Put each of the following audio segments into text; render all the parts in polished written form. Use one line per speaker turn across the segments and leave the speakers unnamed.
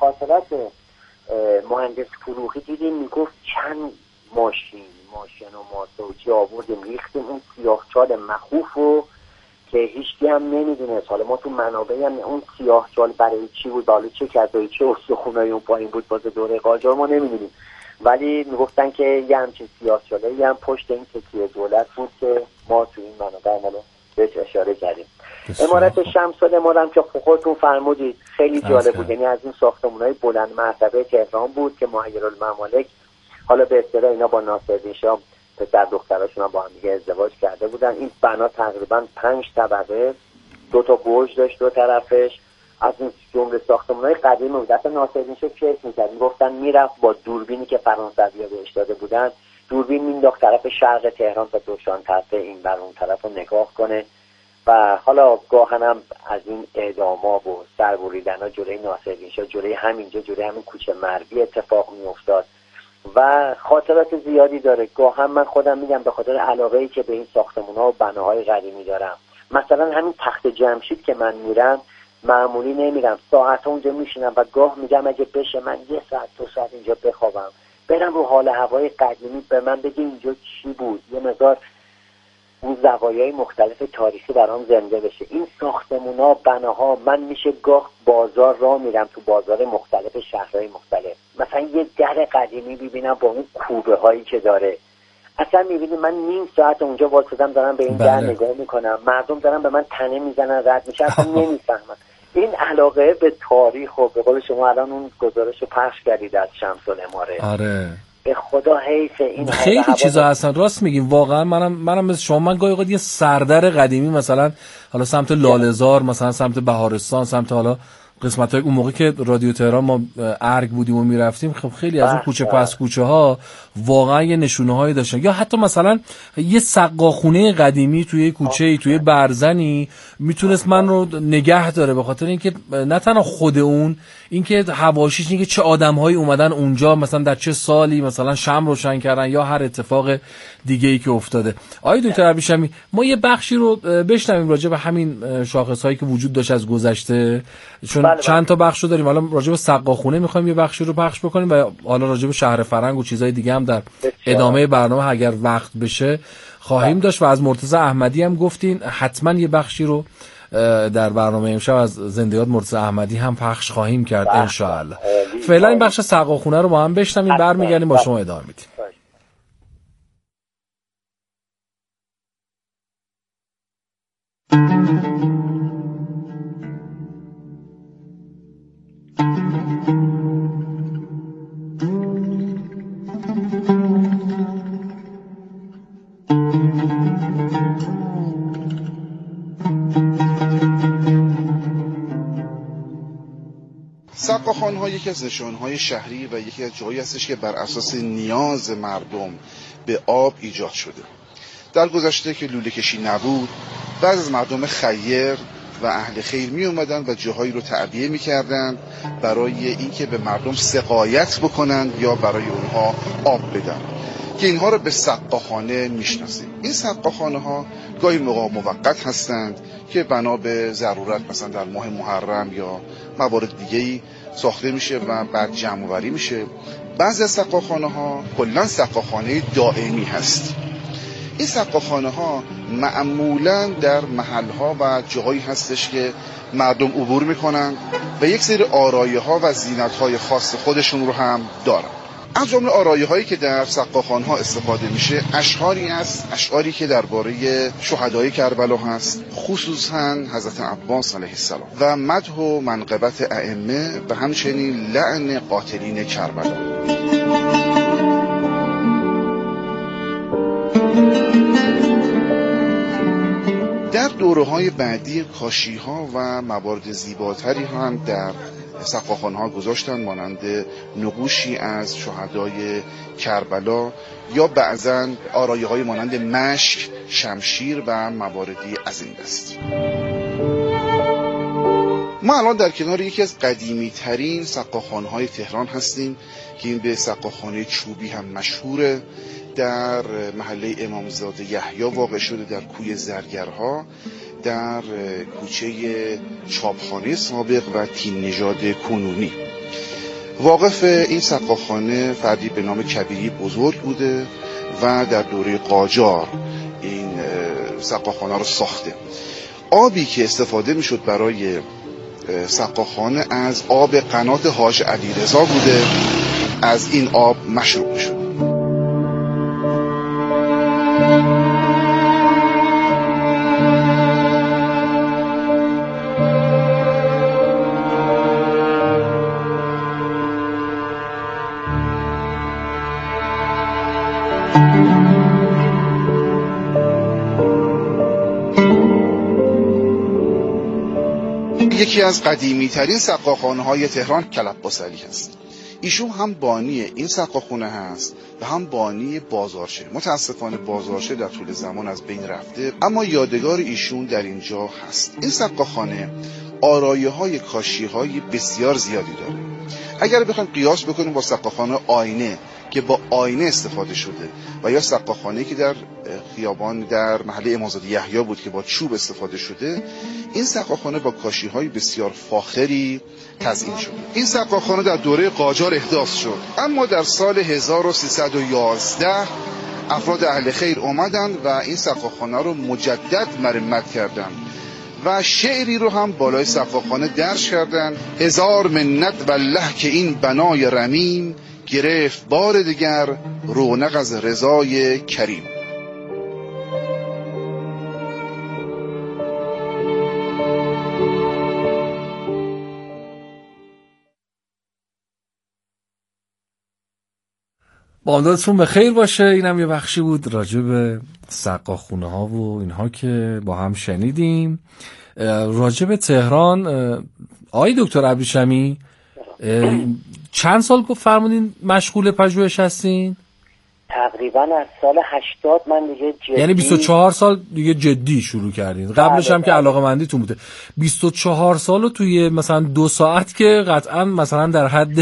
خاطرات مهندس فروغی دیدیم میگفت چند ماشین و ماسوچی آوردیم ریختیم اون سیاهچال مخوف رو که هیچکی هم نمیدونه. حالا ما تو منابع هم اون سیاهچال برای چی بود، حالا چه کسایی چه استخونایی اون پایین بود باز دوره قاجار ما نمیدونیم، ولی میگفتن که یه همچین سیاهچاله یه هم پشت این تکیه دولت بود که ما تو این منابع هم بهش اشاره کردیم. عمارت شمس‌آل هم که خودتون فرمودید خیلی جالب بود، یعنی از این ساختمان‌های بلند مرتبه تهران بود که معیرالممالک حالا به اصطلاح اینا با ناصرالدین شاه پسر دختراشون با هم دیگه ازدواج کرده بودن. این بنا تقریبا 5 طبقه، 2 تا برج داشت دو طرفش، از این جمله ساختمان‌های قدیمی بود. اصلا ناصرالدین شاه کیف می‌کرد، میگفتن میرفت با دوربینی که فرانسوی‌ها بهش داده بودن دوربین مینداخت طرف شرق تهران تا دوشان طرف این بر اون طرف رو نگاه کنه و حالا گاهن هم از این اعداما و سربریدن‌ها جلوی ناصرالدین شاه جلوی همینجا جلوی همین کوچه مربی اتفاق می‌افتاد و خاطرات زیادی داره. گاهن من خودم میگم به خاطر علاقه‌ای که به این ساختمان‌ها و بناهای قدیمی دارم، مثلا همین تخت جمشید که من میرم معمولی نمیرم، ساعت اونجا میشینم و گاه میگم اگه بشه من 1 ساعت 2 ساعت اینجا بخوابم، برم رو حال هوای قدیمی، به من بگه اینجا چی بود، یه مقدار اون زوایای مختلف تاریخی برام زنده بشه. این ساختمونا بناها، من میشه گاه بازار راه میرم تو بازار مختلف شهرهای مختلف، مثلا یه در قدیمی ببینم با اون کوبه هایی که داره، اصلا میبینی من نیم ساعت اونجا واسطم دارم به این در نگاه میکنم، مردم دارن به من تنه میزنن رد میشه، اصلا نمیفهمم. این علاقه به تاریخ و به قول شما الان اون گزارش رو پخش کردید از شمس‌العماره،
آره
به خدا حیف این
خیلی چیزا هستن. راست میگیم واقعا. منم مثل شما، من گاهی اوقات یه سردر قدیمی مثلا حالا سمت لاله‌زار، مثلا سمت بهارستان، سمت حالا قسمت‌های اون موقع که رادیو تهران ما ارگ بودیم و میرفتیم، خب خیلی از اون کوچه پس کوچه ها واقعا یه نشونه‌هایی داشتن. یا حتی مثلا یه سقاخونه قدیمی توی یه کوچه‌ای توی برزنی میتونست من رو نگه داره، به خاطر اینکه نه تنها خود اون، اینکه حواشیش، اینکه چه آدم‌هایی اومدن اونجا، مثلا در چه سالی مثلا شمع روشن کردن یا هر اتفاق دیگه‌ای که افتاده. آقای دکتر ابریشمی، ما یه بخشی رو بشنویم راجع به همین شاخص‌هایی که وجود داشت از گذشته، چون چند تا بخش رو داریم. حالا راجع به سقاخونه می‌خوایم یه بخشی رو پخش بکنیم و حالا راجع به شهر فرنگ و چیزای دیگه هم در ادامه برنامه اگر وقت بشه خواهیم داشت. و از مرتضی احمدی هم گفتین حتما یه بخشی رو در برنامه امشب از زندیات مرتضی احمدی هم پخش خواهیم کرد ان شاء الله. فعلا این بخش سقاخونه رو با هم بشنویم، برمیگردیم با شما ادامه میدیم.
سقاخوان‌ها یکی از نشانهای شهری و یکی از جایی هستش که بر اساس نیاز مردم به آب ایجاد شده. در گذشته که لوله کشی نبود، بعض از مردم خیر و اهل خیر می اومدن و جاهایی رو تعبیه می کردن برای اینکه به مردم سقایت بکنن یا برای اونها آب بدن، که اینها رو به سقاخانه میشناسیم. این سقاخانه ها گاهی موقع موقت هستند که بنا به ضرورت مثلا در ماه محرم یا موارد دیگه‌ای ساخته میشه و بعد جمع‌آوری میشه. بعضی از سقاخانه ها کلاً سقاخانه دائمی هست. این سقاخانه ها معمولاً در محل‌ها و جاهایی هستش که مردم عبور میکنن و یک سری آرایه‌ها و زینت‌های خاص خودشون رو هم دارن. از جمله آرایه‌هایی که در سقاخانه‌ها استفاده میشه اشعاری است، اشعاری که درباره شهدای کربلا هست، خصوصا حضرت عباس علیه السلام، و مدح و منقبت ائمه و همچنین لعن قاتلین کربلا. در دوره‌های بعدی کاشی‌ها و موارد زیباتری هم در سقاخانه‌ها گذاشتن، مانند نقوشی از شهدای کربلا یا بعضاً آرایه‌های مانند مشک، شمشیر و مواردی از این دست. ما الان در کنار یکی از قدیمی‌ترین سقاخانه‌های تهران هستیم که این به سقاخانه چوبی هم مشهوره. در محله امامزاده یحیی واقع شده، در کوی زرگرها، در کوچه چاپخانه سابق و تیم نژاد کنونی. واقف این سقاخانه فردی به نام کبیری بزرگ بوده و در دوره قاجار این سقاخانه رو ساخته. آبی که استفاده میشد برای سقاخانه از آب قنات حاج علیرضا بوده، از این آب مشروب میشد. یکی از قدیمی ترین سقاخانه های تهران کلباسعلی هست. ایشون هم بانی این سقاخانه هست و هم بانی بازارچه. متاسفانه بازارچه در طول زمان از بین رفته، اما یادگار ایشون در اینجا هست. این سقاخانه آرایه‌های کاشی‌های بسیار زیادی داره. اگر بخوایم قیاس بکنیم با سقاخانه آینه که با آینه استفاده شده و یا سقاخانه‌ای که در خیابان در محله امامزاده یحیی بود که با چوب استفاده شده، این سقاخانه با کاشی‌های بسیار فاخری تزیین شده. این سقاخانه در دوره قاجار احداث شد، اما در سال 1311 افراد اهل خیر اومدن و این سقاخانه رو مجدد مرمت کردن و شعری رو هم بالای سقاخانه درج کردن: هزار منت والله که این بنای رمیم، گرفت بار دیگر رونق از رضای کریم.
بامدادتون به خیر باشه. اینم یه بخشی بود راجع به سقاخونه ها و اینها که با هم شنیدیم. راجع به تهران آقای دکتر ابریشمی چند سال فرمودین مشغول پژوهش هستین؟
تقریبا از سال 80 من دیگه جدی،
یعنی 24 سال دیگه جدی شروع کردین. قبلش هم که علاقه‌مندیتون بوده. 24 سالو توی مثلا 2 ساعت که قطعا مثلا در حد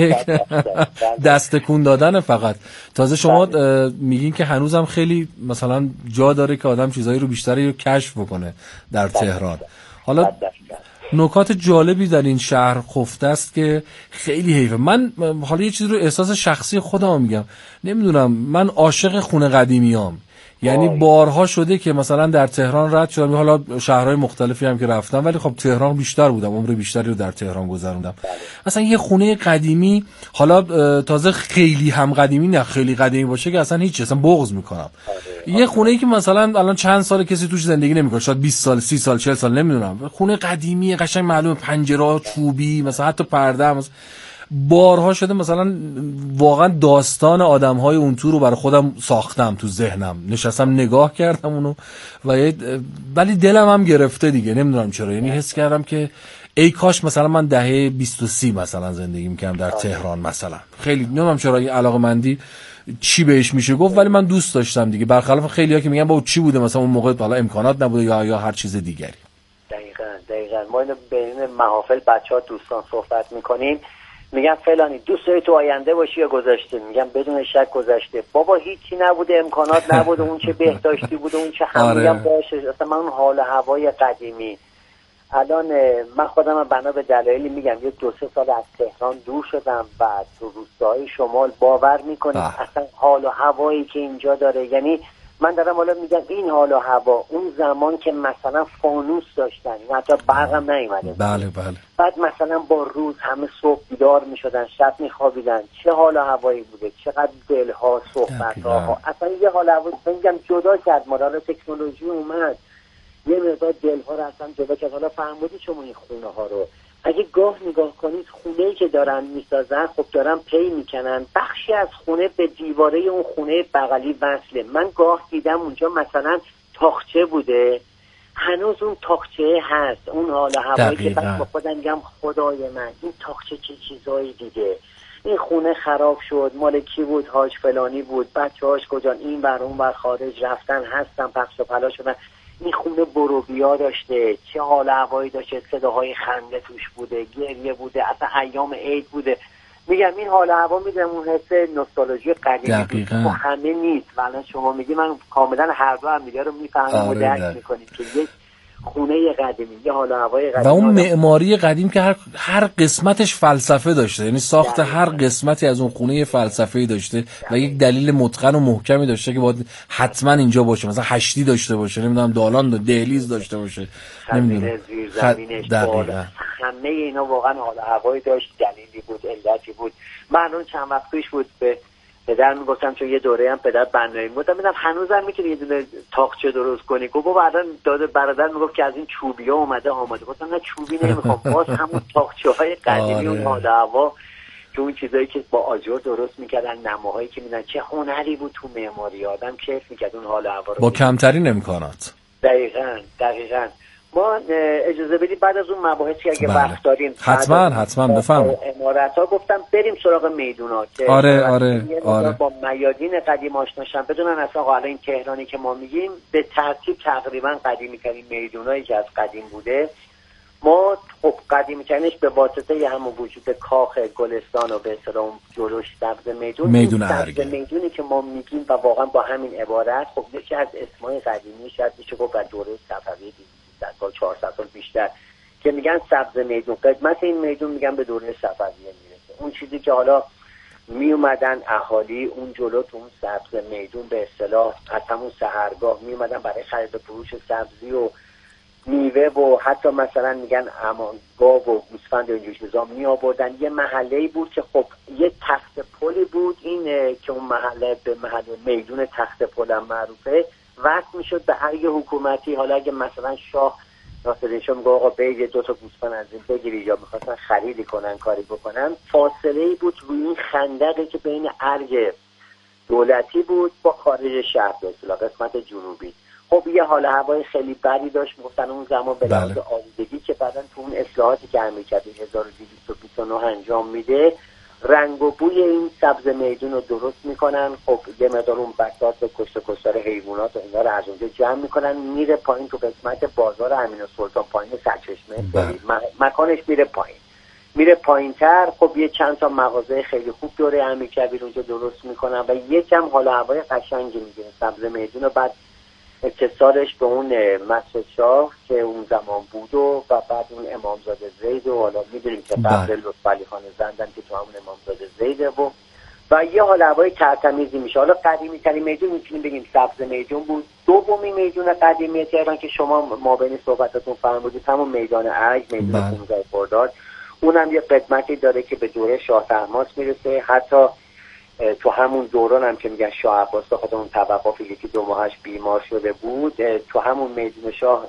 دست تکون دادن فقط. تازه شما میگین که هنوزم خیلی مثلا جا داره که آدم چیزایی رو بیشتری رو کشف بکنه در تهران. حالا نکات جالبی در این شهر خفته است که خیلی حیفه. من حالا یه چیزی رو احساس شخصی خودم میگم، نمیدونم، من عاشق خونه قدیمیام. یعنی بارها شده که مثلا در تهران رد شدم، حالا شهرهای مختلفی هم که رفتم، ولی خب تهران بیشتر بودم، عمر بیشتری رو در تهران گذروندم. مثلا یه خونه قدیمی، حالا تازه خیلی هم قدیمی نه، خیلی قدیمی باشه که اصلا هیچ، اصلا بغض میکنم. یه خونه‌ای که مثلا الان چند سال کسی توش زندگی نمیکنه، شاید 20 سال 30 سال 40 سال نمیدونم، خونه قدیمی قشنگ معلومه، پنجره چوبی، مثلا حتی پرده هم بارها شده مثلا واقعا داستان آدم‌های اون تو رو برای خودم ساختم تو ذهنم، نشستم نگاه کردم اونو ولی دلم هم گرفته دیگه، نمیدونم چرا. یعنی حس کردم که ای کاش مثلا من دهه 20 و 30 مثلا زندگی می‌کردم در تهران مثلا. خیلی نمیدونم چرا این علاقه‌مندی چی بهش میشه گفت، ولی من دوست داشتم دیگه، برخلاف خیلی‌ها که میگن با چی بوده مثلا اون موقع حالا امکانات نبوده یا هر چیز دیگری.
دقیقاً ما اینو بین محافل بچه‌ها دوستان صحبت می‌کنیم، میگم فلانی دوست داری تو آینده باشی یا گذشته؟ میگم بدون شک گذشته. بابا هیچی نبوده، امکانات نبوده، اون چه بهداشتی بوده، اون چه میگم باشه. اصلا من اون حال هوای قدیمی، الان من خودم بنا به دلایلی میگم یه 2-3 سال از تهران دور شدم و تو روستاهای شمال، باور میکنید اصلا حال و هوایی که اینجا داره، یعنی من دارم حالا میگم این حال و هوا اون زمان که مثلا فانوس داشتن، حتی برقم نیومده.
بله.
بعد مثلا با روز همه صبح بیدار میشدن، شب میخوابیدن، چه حال و هوایی بوده، چقدر دلها، صحبتها، اصلا یه حال و هوایی میگم جدا کرد. حالا تکنولوژی اومد یه مقدار دلها رو اصلا جدا کرد. حالا فهمیدید شما این خونه ها رو اگه گاه نگاه کنید، خونه‌ای که دارن میسازن خب دارن پی میکنن، بخشی از خونه به دیواره اون خونه بغلی وصله. من گاه دیدم اونجا مثلا تاقچه بوده، هنوز اون تاقچه هست، اون حال هوایی که بعد با خودم میگم خدای من این تاقچه چه چیزایی دیده. این خونه خراب شد، مال کی بود؟ حاج فلانی بود، بچه‌هاش کجا؟ این ور اون ور خارج رفتن، هستن پخش و پلا شدن. این خونه بروبیا داشته، چه حال هوایی داشته، صداهای خنده توش بوده، گریه بوده، اصلا ایام عید بوده. میگم این حال هوا میدم اون حس نوستالژی قدیمی تو همه نیست. و الان شما میگی من کاملا هر دو هم دیگه رو میفهمم و درک میکنیم که یک خونه قدیمی، یه حال و هوای قدیمی
و اون معماری قدیم که هر قسمتش فلسفه داشته، یعنی ساخت هر قسمتی از اون خونه فلسفه‌ای داشته و یک دلیل متقن و محکمی داشته که باید حتما اینجا باشه، مثلا هشتی داشته باشه، نمیدونم دالان دهلیز داشته باشه، نمیدونم
زیرزمینش بالا، همه اینا واقعا حال و هوایی داشت، دلیلی بود، علتی بود. من اون چند وقت پیش بود به پدر میگفتم، چون یه دوره هم پدر بنایی بودم، میگم هنوزم میتونی یه دونه تاقچه درست کنی؟ گفت بابا الان داده برادر میگفت که از این چوبی‌ها اومده آماده. گفتم نه چوبی نمیخوام، باز همون تاقچه‌های قدیمی اون حال و هوا که اون چیزایی که با آجر درست میکردن، نماهایی که میدن، چه هنری بود تو معماری، آدم کیف میکرد اون حال و هوا رو
با کمترین امکانات.
دقیقاً. ما اجازه بدید بعد از اون مباحثی اگه وقت داریم
حتما بفهم
عمارت‌ها گفتم بریم سراغ میدونا که
آره.
با میادین قدیم آشناشن، بدونن اصلا حالا این تهرانی که ما میگیم به ترتیب تقریبا قدیمی ترین میدونایی که از قدیم بوده. ما خب قدیمی ترینش به واسطه همون وجود کاخ گلستان و به اصطلاح جلوش سبز میدون
ارگ،
میدونی که ما میگیم و واقعا با همین عبارت خب یکی از اسمای قدیمی شاید میشه گفت از دوره صفوی 400 سال بیشتر که میگن سبز میدون. قدمت این میدون میگن به دوره صفویه میرسه. اون چیزی که حالا می اومدن اهالی اون جلو تو اون سبز میدون به اصطلاح از همون سحرگاه می اومدن برای خرید و فروش سبزی و میوه و حتی مثلا میگن گاو و گوسفند و اینجور چیزا می آوردن. یه محله‌ای بود که خب یه تخت پلی بود، این که اون محله به محله میدون تخت پل هم معروفه، وصل میشد به ارگ حکومتی. حالا اگه مثلا شاه ناصرالدین میگه آقا بگی دو تا گوسفند از این بگیری یا میخواستن خریدی کنن کاری بکنن، فاصله ای بود روی این خندقی که بین ارگ دولتی بود با خارج شهر به اصطلاح قسمت جنوبی. خب یه حال هوای خیلی بدی داشت میگفتن اون زمان به لحاظ آلودگی که بعدن تو اون اصلاحاتی که امیر کبیر 1229 انجام میده رنگ و بوی این سبز میدون رو درست میکنن. خب یه مقدار اون بساط و کشتار حیوانات و اینا رو از اونجا جمع میکنن، میره پایین تو قسمت بازار امین‌السلطان پایین سرچشمه، مکانش میره پایین‌تر. خب یه چند تا مغازه خیلی خوب دوره امیر کبیر اونجا درست میکنن و یکم حالا هوای قشنگی میگیره سبز میدون و بعد اتصالش به اون مسجد شاه که اون زمان بود و بعد اون امامزاده زید و حالا میدونیم که قبل لطفعلی خان زندن که تو همون امامزاده زیده و یه حال هوای ترتمیزی میشه. حالا قدیمی ترین میدون میتونیم بگیم سبز میدون بود. دومی میدون قدیمی تهران که شما ما بین صحبتاتون فرمودید همون میدان ارگ، میدون 15 خرداد، اونم یه قدمتی داره که به دوره شاه طهماسب میرسه. حتی تو همون دوران هم که میگن شاه عباس بخاطر اون توقف یکی دو ماهش بیمار شده بود، تو همون میدون شاه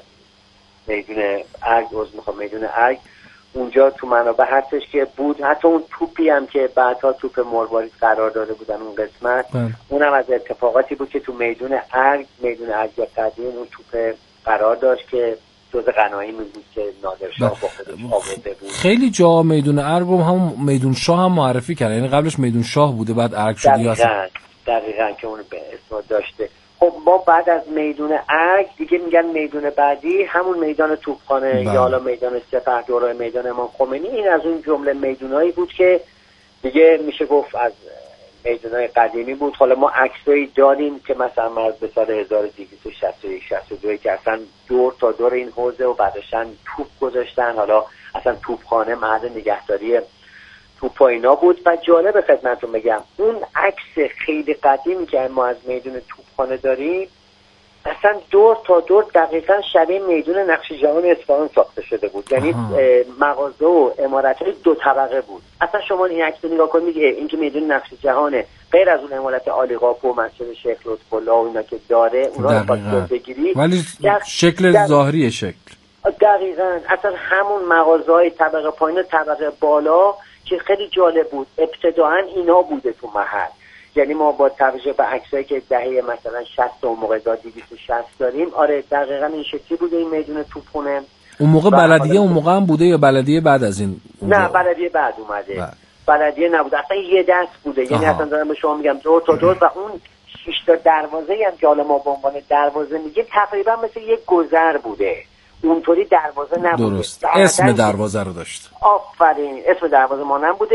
میدون ارگ اونجا تو منابع هستش که بود. حتی اون توپی هم که بعدها توپ مروارید قرار داده بودن اون قسمت اونم از اتفاقاتی بود که تو میدون ارگ قدیم اون توپ قرار داشت که جز غنایم بود که نادرشاه با خودش آورده بود.
خیلی جا میدون ارگ هم میدون شاه هم معرفی کرد، یعنی قبلش میدون شاه بوده بعد ارگ شده.
دقیقاً که اون به اسم داشته. خب ما بعد از میدون ارگ دیگه میگن میدون بعدی همون میدان توپخانه یا حالا میدان سپهدار، میدان امام خمینی. این از اون جمله میدونایی بود که دیگه میشه گفت از میدونای قدیمی بود. حالا ما عکسایی داریم که مثلا مرد به سال 1261 62 که اصلا دور تا دور این حوزه و بعدشن توپ گذاشتن. حالا اصلا توپخانه محل نگهداری توپ و اینا بود. و جالب خدمتتون بگم اون عکس خیلی قدیمی که ما از میدون توپخانه داریم اصلا دور تا دور دقیقاً شبیه میدون نقش جهان اصفهان ساخته شده بود. یعنی مغازه و عمارت‌های دو طبقه بود. اصلا شما این عکس رو نگاه کنید این که میدون نقش جهانه، غیر از اون عمارت عالی‌قاپو و مسجد شیخ لطف‌الله و اینا که داره اونا رو باید بگیری،
ولی شکل ظاهری
دقیقاً اصلا همون مغازه‌های طبقه پایین و طبقه بالا که خیلی جالب بود. ابتداعاً اینا بوده تو محل. یعنی ما با توجه به عکسایی که دهه مثلا 60 و موقع 260 داریم، آره دقیقاً این شکلی بوده این میدون توپخونه.
اون موقع بلدیه اون موقع هم بوده یا بلدیه بعد از این؟
نه بلدیه بعد اومده. بلدیه نبود، اصلا یه دست بوده. یعنی اصلا دارم به شما میگم دور تا دور و اون 6 تا دروازه‌ای هم که حالا ما به عنوان دروازه میگیم تقریبا مثل یک گذر بوده. اونطوری دروازه نبوده.
درست. اسم دروازه رو داشت.
آفرین، اسم دروازه ما نبوده.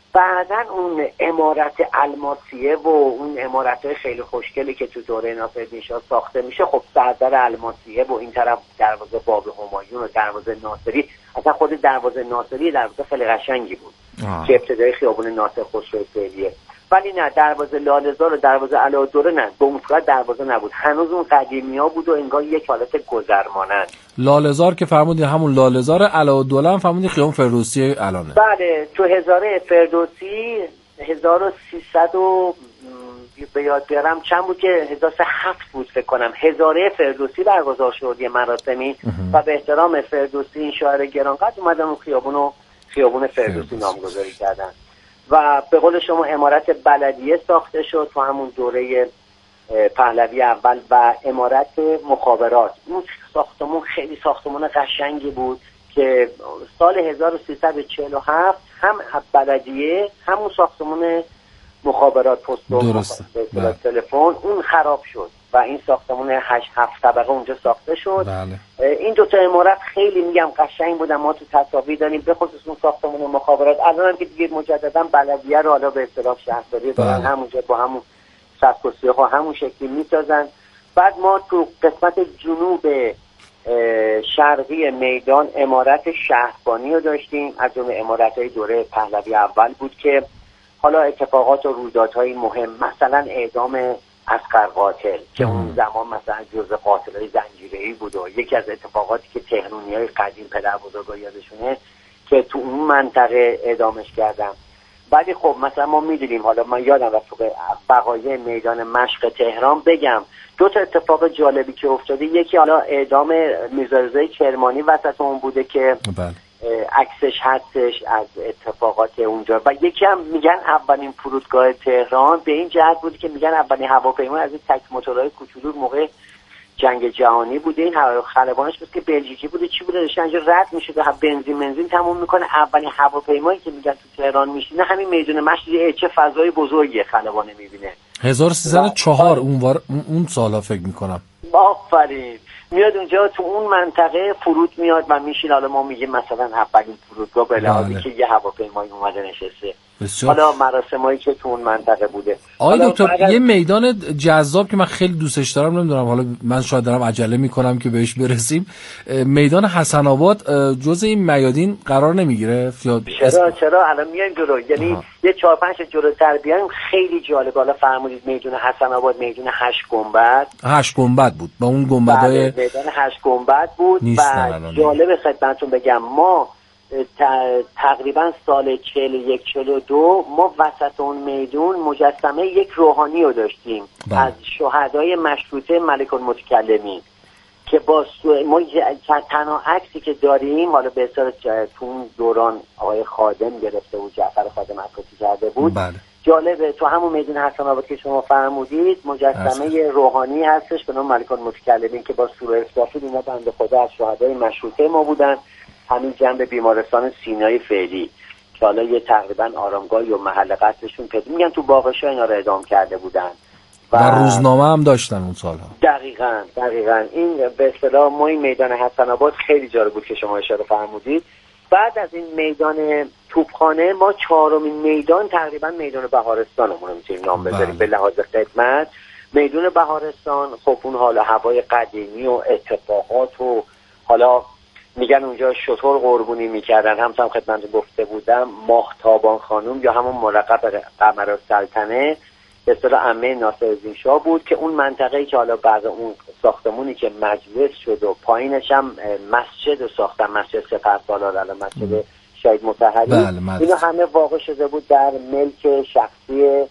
بعدن اون عمارت الماسیه و اون عمارت‌های خیلی خوشگلی که تو دوره ناصرالدین شاه ساخته میشه، خب سردر الماسیه و این طرف دروازه باب همایون و دروازه ناصری، اصلا خود دروازه ناصری دروازه خیلی قشنگی بود که ابتدای خیابون ناصر خسرو فعلیه. ولی نه، دروازه لاله‌زار و دروازه علاءالدوله نه، به اون صورت دروازه نبود، هنوز اون قدیمی‌ها بود و انگار یک حالت گذرمانند.
لاله‌زار که فرمودید همون لاله‌زار، علاءالدوله هم فرمودید خیابون فردوسی الانه.
بله، تو هزاره فردوسی 1300 به یاد بیارم چند بود که 1007 بود فکر کنم، هزاره فردوسی برگزار شد یه مراسمی و به احترام فردوسی این شاعر گرانقدر اومدن اون خیابون فردوسی نامگذاری کردن. و به قول شما عمارت بلدیه ساخته شد تو همون دوره پهلوی اول و عمارت مخابرات. اون ساختمون خیلی ساختمون قشنگی بود که سال 1347 هم بلدیه همون ساختمون مخابرات پست و تلفن اون خراب شد و این ساختمون 8-7 طبقه اونجا ساخته شد.
بله.
این دوتا عمارت خیلی میگم قشنگ بودن، ما تو تصاویر داریم، به خصوص اون ساختمون مخابرات. الان هم که دیگه مجددا بلدیه رو حالا به اصطلاح شهرداری دارن، همونجا با همون سبک و سیاق و همون شکلی میسازن. بعد ما تو قسمت جنوب شرقی میدان عمارت شهربانی رو داشتیم، از جمله عمارت‌های دوره پهلوی اول بود که حالا اتفاقات و رویدادهای مهم، مثلا اعدام اصغر قاتل که اون زمان مثلا جزء قاتلای زنجیره‌ای بود و یکی از اتفاقاتی که تهرانیای قدیم پدر بزرگا یادشونه که تو اون منطقه اعدامش کردن. ولی خب مثلا ما میدونیم، حالا من یادم رفت تو بقایای میدان مشق تهران بگم دو تا اتفاق جالبی که افتاده، یکی حالا اعدام میرزا رضای کرمانی وسط اون بوده که عکسش هستش از اتفاقات اونجا، و یکی هم میگن اولین فرودگاه تهران به این جهت بود که میگن اولین هواپیما از این تک موتورهای کوچولو موقع جنگ جهانی بوده، این خلبانش بود که بلژیکی بوده چی بوده داشته اینجا رد میشد و بنزین تموم میکنه. اولین هواپیمایی که میگن تو تهران میشینه همین میدون مشت، چه فضای بزرگی خلبانه میبینه.
1304 اون سالا فکر میکنم.
آفرین. میاد اونجا تو اون منطقه فرود میاد و میشین، حالا ما میگیم مثلا اولین فرودگاه به لحاظی که یه هواپیمایی اومده نشسته. حالا مراسمایی که تو اون منطقه بوده.
آقای دکتر یه میدان جذاب که من خیلی دوستش دارم، نمیدونم حالا من شاید دارم عجله میکنم که بهش برسیم، میدان حسن آباد جزء این میادین قرار نمیگیره؟
چرا الان میایم جلو، یعنی یه 4-5 جلوتر بیایم خیلی جالب. حالا فرمودید میدان حسن آباد میدان 8 گنبد.
8 گنبد بود با اون گنبدای
میدان 8 گنبد بود و جالب خدمتتون بگم ما تقریبا سال 41-42 ما وسط اون میدون مجسمه یک روحانی رو داشتیم از شهدای مشروطه ملک المتکلمین که با ما تنها عکسی که داریم، حالا به اصطلاح تو اون دوران آقای خادم گرفته بود، جعفر خادم عکاسی کرده بود. جالبه تو همون میدون حسن آباد که شما فرمودید مجسمه روحانی هستش به نام ملک المتکلمین که با سوره افتاحی اینا بنده خدا از شهدای مشروطه ما بودن، همین جنب بیمارستان سینای فعلی که حالا یه تقریبا آرامگاهی و محل قتلشون پیدا میگن تو باغشا اینا رو اعدام کرده بودن
و روزنامه هم داشتن اون سالها.
دقیقاً این به اصطلاح ما این میدان حسن آباد خیلی جالب بود که شما اشاره فرمودید. بعد از این میدان توپخانه ما 4مین میدان تقریبا میدان بهارستان رو میتونیم نام بذاریم به لحاظ خدمت. میدان بهارستان خب اون حالا هوای قدیمی و اتفاقات و حالا میگن اونجا شطور قربونی میکردن، هم خدمت گفته بودم ماهتابان خانم یا همون ملقب قمرالسلطنه به اصطلاح عمه ناصرالدین شاه بود که اون منطقه‌ای که حالا بعد اون ساختمونی که مجلس شد و پایینش هم مسجد ساختن، مسجد سپهسالار الان مسجد شهید مطهری، اینا همه واقع شده بود در ملک شخصی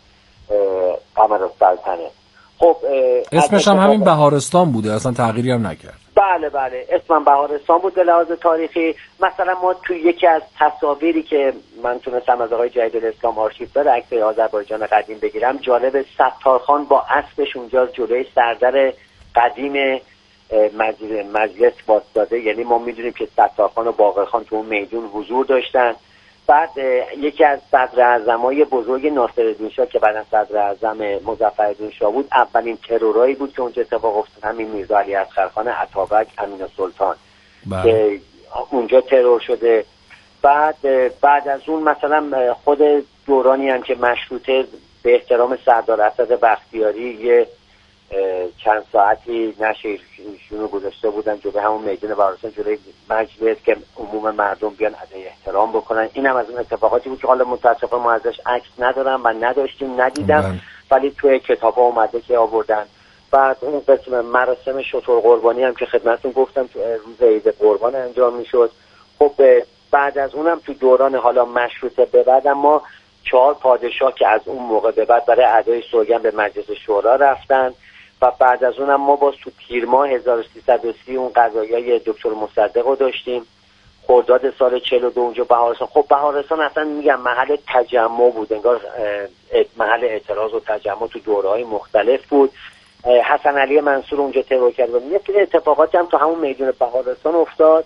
قمرالسلطنه. خب
اسمش هم همین بهارستان بوده، اصلا تغییری هم نکرد.
بله اسمم بهارستان بود به لحاظ تاریخی. مثلا ما تو یکی از تصاویری که من تونستم از آقای جهیدالاسلام آرشیو داره عکس آذربایجان قدیم بگیرم، جالب ستارخان با اسبش اونجا جلوی سردر قدیم مجلس واسطاده، یعنی ما میدونیم که ستارخان و باقرخان تو اون میدون حضور داشتن. بعد یکی از صدراعظمای بزرگ ناصرالدین شاه که بعداً صدراعظم مظفرالدین شاه بود، اولین ترورایی بود که اونجا اتفاق افتاد، همین میرزا علی اصغرخان عطابک امین‌السلطان که اونجا ترور شده. بعد از اون مثلا خود دورانی هم که مشروطه به احترام سردار اسد بختیاری یه چند ساعتی نشیشون رو گذاشته بودن جلوی همون میدان بهارستان جلوی مجلس که عموم مردم بیان ادای احترام بکنن. این هم از اون اتفاقاتی بود که حالا متاسفانه ما ازش عکس ندارم و نداشتیم ندیدم، ولی توی کتابا اومده که آوردن. بعد اون قسم مراسم شتر قربانی هم که خدمتتون گفتم تو روز عید قربان انجام میشد. خب بعد از اونم تو دوران حالا مشروطه به بعد ما 4 پادشاه که از اون موقع به بعد برای ادای سوگند به مجلس شورا رفتن و بعد از اونم ما باز تو تیر ماه 1330 اون قضایای دکتر مصدق رو داشتیم. خرداد سال 42 اونجا بهارستان، خب بهارستان اصلا میگم محل تجمع بود، انگار محل اعتراض و تجمع تو دوره‌های مختلف بود. حسن علی منصور اونجا ترور کرد و یه سری اتفاقاتی هم تو همون میدون بهارستان افتاد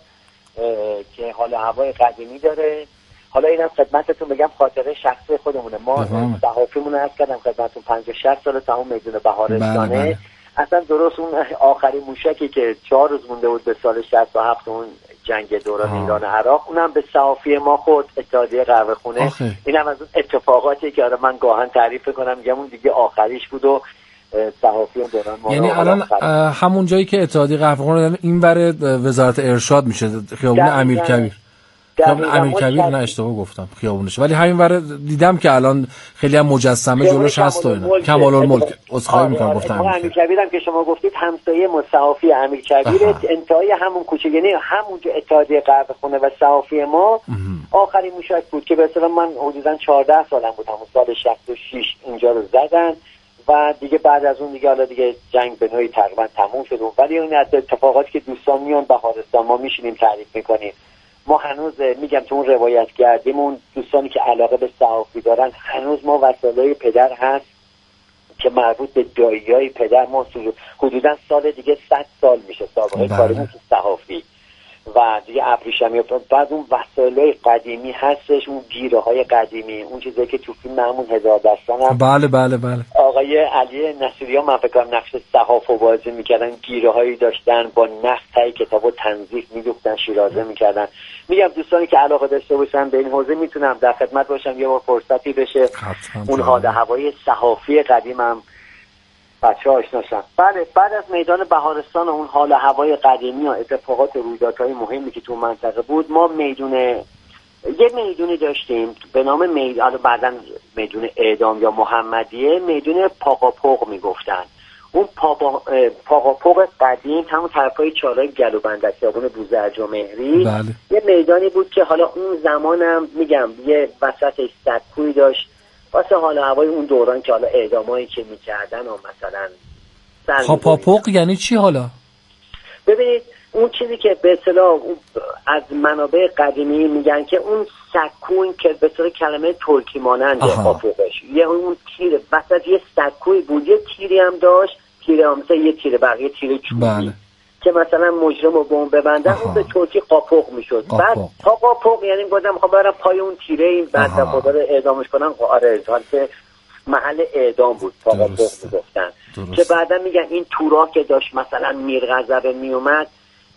که حالا هوای قدیمی داره. حالا اینم خدمتتون بگم خاطره شخصی خودمونه، ما صحافیمون عرض کردم خدمتتون 50-60 سال تا همون میدون بهارستانه.
بله.
اصلا درست اون آخرین موشکی که 4 روز مونده بود به سال 67 اون جنگ دوران ایران عراق، اونم به صحافی ما خود اتحادیه قهوه خونه. اینم از اون اتفاقاتی که آره من گاهن تعریف کنم میگم اون دیگه آخریش بود و صحافیون دوران ما.
یعنی الان همون جایی که اتحادیه قهوه خونه این ور وزارت ارشاد میشه، خیابون امیرکبیر. خیابون امیرکبیر، نه اشتباه گفتم خیابونش، ولی همین ور دیدم که الان خیلی هم مجسمه جلوش هست و اینا. کمال الملک عذرخواهی میکنم گفتم
امیرکبیر هم که شما گفتید همسایه ما صحافی امیرکبیر انتهای همون کوچه، یعنی همونجا اتحادیه قهوه خونه و صحافی ما آخرین موشک بود که به اصطلاح من حدوداً 14 سالم بود، همون سال 66 اینجا رو زدن و دیگه بعد از اون دیگه حالا دیگه جنگ به نوعی تقریبا تموم شد. ولی اون اتفاقاتی که دوستان میان بهارستان ما میشینیم تعریف میکنیم. ما هنوز میگم تو اون روایت کردیم اون دوستانی که علاقه به صحافی دارن هنوز ما وسایل پدر هست که مربوط به داییای پدر ما حدودا سال دیگه 100 سال میشه سابقه کارمون تو صحافی و دیگه ابریشمی. بعد اون وسایل قدیمی هستش، اون گیره های قدیمی، اون چیزایی که تو فیلم همون 1000 دستان هم
بله
آقای علی نصیریان من فکر کنم نقش صحافو بازی میکردن، گیره هایی داشتن با نخ تای کتابو تنظیف میدوختن، شیرازه میکردن. میگم دوستانی که علاقه داشته باشن به این حوزه میتونم در خدمت باشم، یه بار فرصتی بشه اون حال هوای صحافی قدیمم بچه‌ها آشناشن. بله بعد از میدان بهارستان اون حال هوای قدیمی و اتفاقات و رویدادهای مهمی که تو منطقه بود، ما یه میدونی داشتیم به نام میدان بعداً میدون اعدام یا محمدیه، میدون پاقاپوق میگفتن. اون پاقاپوق قدیم همون طرفای چالای گلوبند خیابون بوزرج و مهری یه میدانی بود که حالا اون زمانم میگم یه وسطش سکویی داشت واسه حال هوای اون دوران که حالا اعدامایی که میکردن و مثلا
پاپوق یعنی چی حالا؟
ببینید اون چیزی که به اصطلاح از منابع قدیمی میگن که اون سکوین که به اصطلاح کلمه ترکی ماننده پاپوقش یه اون تیر وسط یه سکوی بود، یه تیری هم داشت، تیر هم مثلا یه تیر بقیه تیر چوبی که مثلا مجرم رو بمب ببندن اون به ترکی قاپوق میشد. بعد قاپوق یعنی گفتم خب برام پای اون تیره این بعد خدا رو اعدامش کنن. آره که محل اعدام بود قاپوق میگفتن که بعدا میگن این تورا که داشت مثلا میرغضب میومد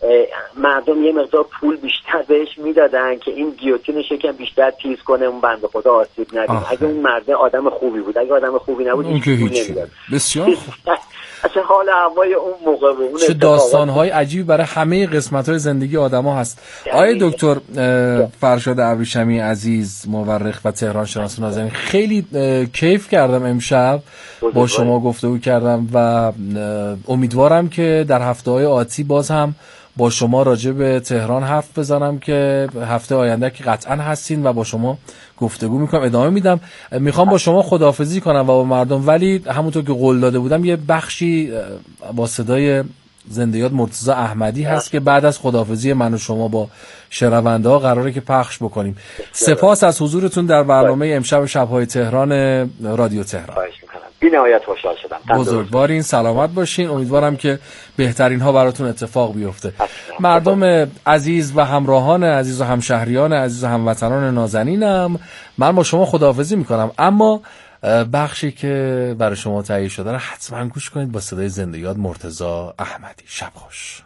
مردم یه مقدار پول بیشتر بهش میدادن که این گیوتینش یکم بیشتر تیز کنه اون بنده خدا آسیب نبینه. اگه اون مرد آدم خوبی بود، اگه آدم خوبی نبود
اون که هیچ. بسیار خوب.
اصلا حال هوای اون موقع بود.
چه داستان‌های عجیبی برای همه قسمت‌های زندگی آدم‌ها هست. آقای دکتر فرشاد ابریشمی عزیز، مورخ و تهران شناس نازنین، خیلی کیف کردم امشب با شما گفتگو کردم و امیدوارم که در هفته‌های آتی باز هم با شما راجع به تهران حرف بزنم که هفته آینده که قطعا هستین و با شما گفتگو میکنم، ادامه میدم. میخوام با شما خداحافظی کنم و با مردم، ولی همونطور که قول داده بودم یه بخشی با صدای زنده یاد مرتضی احمدی هست که بعد از خداحافظی من و شما با شنونده ها قراره که پخش بکنیم. سپاس از حضورتون در برنامه امشب شب‌های تهران رادیو تهران.
بی نهایت خوشحال شدم.
بزرگوارین، سلامت باشین. امیدوارم که بهترین ها براتون اتفاق بیفته. مردم عزیز و همراهان عزیز و همشهریان عزیز و هموطنان نازنینم، من با شما خداحافظی میکنم، اما بخشی که برای شما تهیه شده رو حتما گوش کنید با صدای زنده یاد مرتضی احمدی. شب خوش.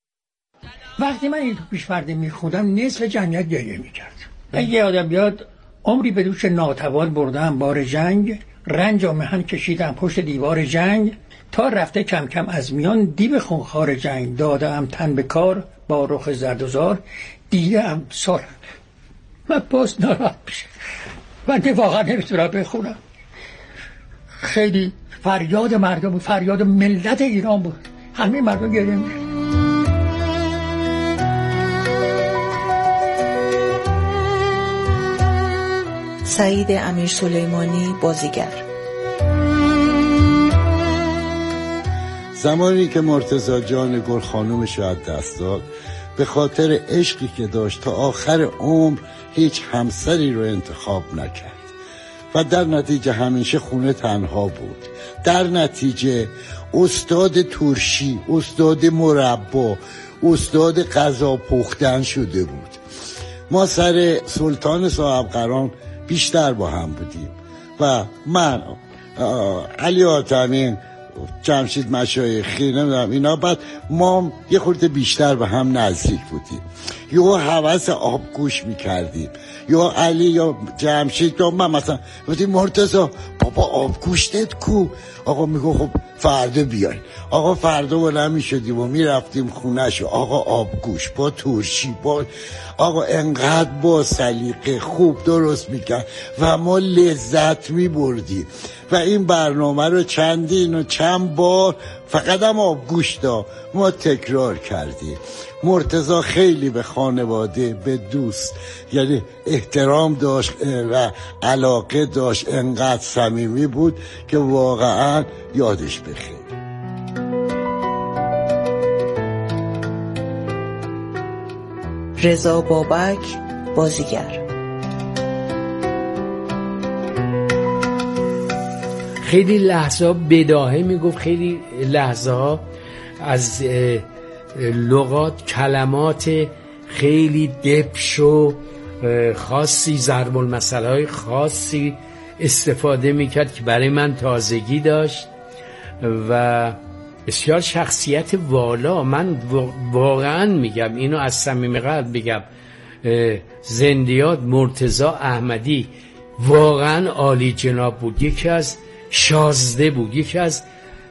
وقتی من این پیش‌پرده میخوندم نصف جمعیت گریه میکرد. اگه آدم بیاد عمری به دوش ناتوان بردم بار جنگ، رنج و محن کشیدم پشت دیوار جنگ، تا رفته کم کم از میان دیو خونخوار جنگ، دادم تن به کار با رخ زرد و زار، دیدم سال. من باز ناراحت میشه، من واقعا نمیتونم بخونم. خیلی فریاد مردم بود، فریاد ملت ایران بود، همه مردم گریه می‌کردن.
سعید امیرسلیمانی، بازیگر.
زمانی که مرتضی جان گل خانومش رو از دست داد، به خاطر عشقی که داشت تا آخر عمر هیچ همسری رو انتخاب نکرد و در نتیجه همیشه خونه تنها بود. در نتیجه استاد ترشی، استاد مربا، استاد غذا پختن شده بود. ما سر سلطان صاحب قران بیشتر با هم بودیم و من، علی آتمین، جمشید مشایخی، نمیدونم اینا، بعد ما یه خورده بیشتر به هم نزدیک بودیم. یا هوس آبگوش میکردیم، یا علی یا جمشید یا من مثلا گفتیم مرتضی بابا آبگوشتت کو؟ آقا میگو خب فردا بیاین. آقا فردا بلند میشدیم و میرفتیم خونه‌شو، آقا آبگوش با ترشی، با آقا انقدر با سلیقه خوب درست میکرد و ما لذت میبردیم و این برنامه رو چندین و چند بار فقط هم آبگوش دا ما تکرار کردیم. مرتضی خیلی به خانواده، به دوست، یعنی احترام داشت و علاقه داشت، انقدر صمیمی بود که واقعا یادش بخیر.
رضا بابک، بازیگر.
خیلی لحظه بداهه میگفت، خیلی لحظه ها از لغات، کلمات خیلی دبش و خاصی، ضرب المثل های خاصی استفاده میکرد که برای من تازگی داشت و بسیار شخصیت والا. من واقعا میگم اینو از صمیم قلب میگم، زندیات مرتضی احمدی واقعا عالی جناب بود، یکی از شازده بود، یکی از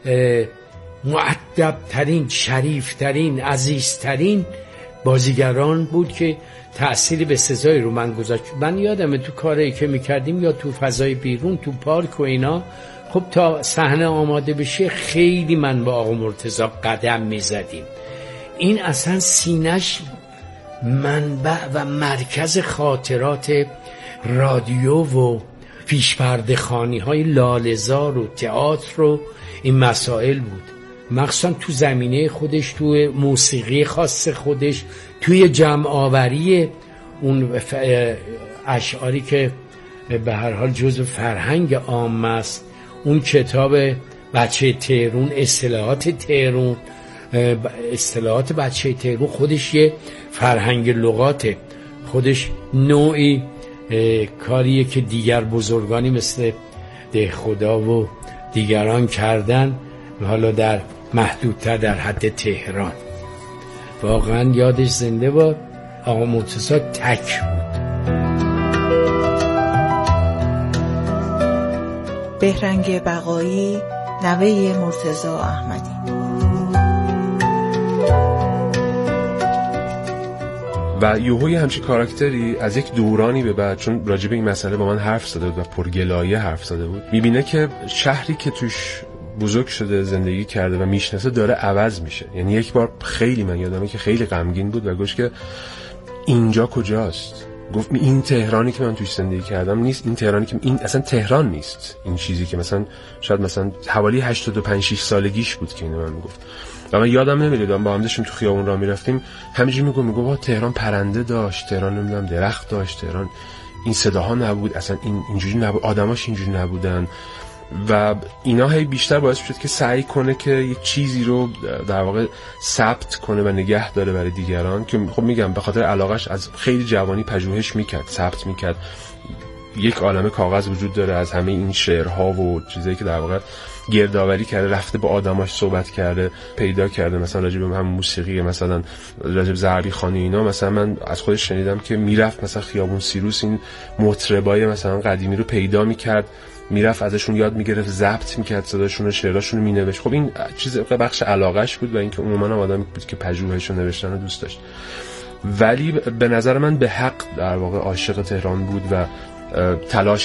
مؤدب ترین، شریف ترین، عزیز ترین بازیگران بود که تأثیری به سزای رو من گذاشت. من یادمه تو کاری که میکردیم یا تو فضای بیرون، تو پارک و اینا، خب تا صحنه آماده بشه خیلی من با آقا مرتضی قدم میزدیم. این اصلا سینش منبع و مرکز خاطرات رادیو و پیشپرده خانی های لاله‌زار و تئاتر و این مسائل بود، مخصوصا تو زمینه خودش، تو موسیقی خاص خودش، توی جمع آوری اون اشعاری که به هر حال جزو فرهنگ عام است. اون کتاب بچه تهرون، اصطلاحات تهرون، اصطلاحات بچه تهرون خودش یه فرهنگ لغاته، خودش نوعی کاریه که دیگر بزرگانی مثل دهخدا و دیگران کردن، حالا در محدودتر در حد تهران. واقعا یادش زنده بود. آقا مرتضی تک بود.
بهرنگ بقایی، نوه مرتضی احمدی.
و یوهوی همچین کاراکتری از یک دورانی به بعد، چون راجب این مسئله با من حرف زده بود و پرگلایه حرف زده بود، میبینه که شهری که توش بزرگ شده، زندگی کرده و میشناسه داره عوض میشه. یعنی یک بار خیلی من یادمه که خیلی غمگین بود و گفت که اینجا کجاست؟ گفت این تهرانی که من توش زندگی کردم نیست، این تهرانی که این اصلا تهران نیست، این چیزی که مثلا شاید مثلا حوالی 85-6 سالگیش بود که اینو من میگفت. و من یادم نمیاد با هم داشتیم تو خیابون راه میرفتیم همینجوری میگفت تهران پرنده داشت، تهران نمیدونم درخت داشت، تهران این صداها نبود، اصلا اینجوری نبود، آدماش اینجوری نبودن. و اینا هی بیشتر باعث شد که سعی کنه که یک چیزی رو در واقع ثبت کنه و نگه داره برای دیگران، که خب میگم به خاطر علاقش از خیلی جوانی پژوهش میکرد، ثبت میکرد، یک عالمه کاغذ وجود داره از همه این شعرها و چیزایی که در واقع گردآوری کرده، رفته با آدماش صحبت کرده، پیدا کرده. مثلا راجع به همون موسیقی، مثلا راجع به ضربی خانی اینا، مثلا من از خودش شنیدم که میرفت مثلا خیابون سیروس این مطربای مثلا قدیمی رو پیدا میکرد، میرفت ازشون یاد میگرفت، ضبط میکرد صداشون رو، شعراشون رو مینوشت. خب این چیز بخش علاقهش بود و اینکه عموما آدمی بود که پژوهش و نوشتن رو دوست داشت. ولی به نظر من به حق در واقع عاشق تهران بود و تلاش